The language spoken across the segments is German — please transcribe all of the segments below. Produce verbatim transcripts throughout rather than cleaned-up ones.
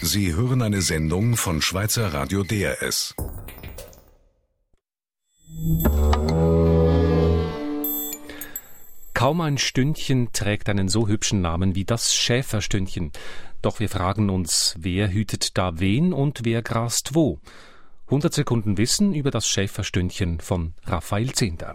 Sie hören eine Sendung von Schweizer Radio D R S. Kaum ein Stündchen trägt einen so hübschen Namen wie das Schäferstündchen. Doch wir fragen uns, wer hütet da wen und wer grast wo? hundert Sekunden Wissen über das Schäferstündchen von Raphael Zehnder.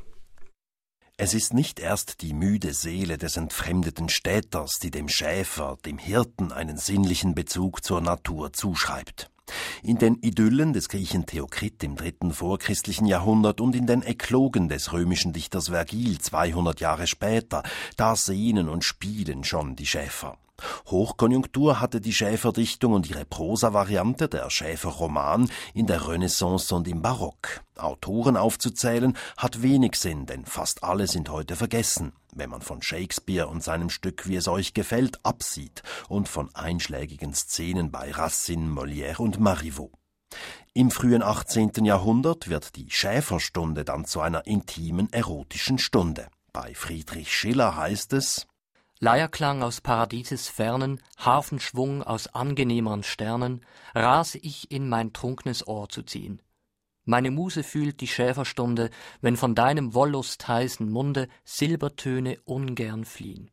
Es ist nicht erst die müde Seele des entfremdeten Städters, die dem Schäfer, dem Hirten, einen sinnlichen Bezug zur Natur zuschreibt. In den Idyllen des Griechen Theokrit im dritten vorchristlichen Jahrhundert und in den Eklogen des römischen Dichters Vergil zweihundert Jahre später, da sehnen und spielen schon die Schäfer. Hochkonjunktur hatte die Schäferdichtung und ihre Prosa-Variante, der Schäferroman, in der Renaissance und im Barock. Autoren aufzuzählen hat wenig Sinn, denn fast alle sind heute vergessen, wenn man von Shakespeare und seinem Stück Wie es euch gefällt absieht und von einschlägigen Szenen bei Racine, Molière und Marivaux. Im frühen achtzehnten Jahrhundert wird die Schäferstunde dann zu einer intimen, erotischen Stunde. Bei Friedrich Schiller heißt es: Leierklang aus Paradieses Fernen, Harfenschwung aus angenehmeren Sternen, rase ich in mein trunknes Ohr zu ziehen. Meine Muse fühlt die Schäferstunde, wenn von deinem wollust heißen Munde Silbertöne ungern fliehen.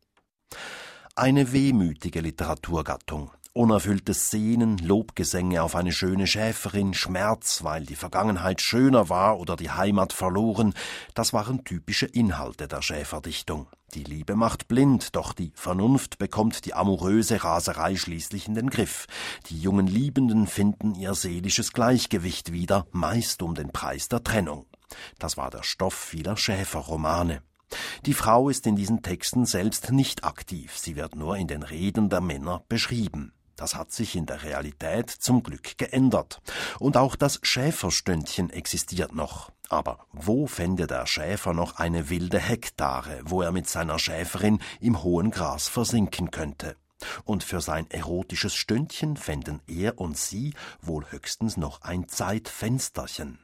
Eine wehmütige Literaturgattung. Unerfülltes Sehnen, Lobgesänge auf eine schöne Schäferin, Schmerz, weil die Vergangenheit schöner war oder die Heimat verloren, das waren typische Inhalte der Schäferdichtung. Die Liebe macht blind, doch die Vernunft bekommt die amoröse Raserei schließlich in den Griff. Die jungen Liebenden finden ihr seelisches Gleichgewicht wieder, meist um den Preis der Trennung. Das war der Stoff vieler Schäferromane. Die Frau ist in diesen Texten selbst nicht aktiv, sie wird nur in den Reden der Männer beschrieben. Das hat sich in der Realität zum Glück geändert. Und auch das Schäferstündchen existiert noch. Aber wo fände der Schäfer noch eine wilde Hektare, wo er mit seiner Schäferin im hohen Gras versinken könnte? Und für sein erotisches Stündchen fänden er und sie wohl höchstens noch ein Zeitfensterchen.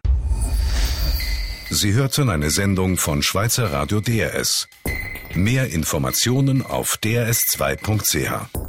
Sie hörten eine Sendung von Schweizer Radio D R S. Mehr Informationen auf d r s zwei punkt c h.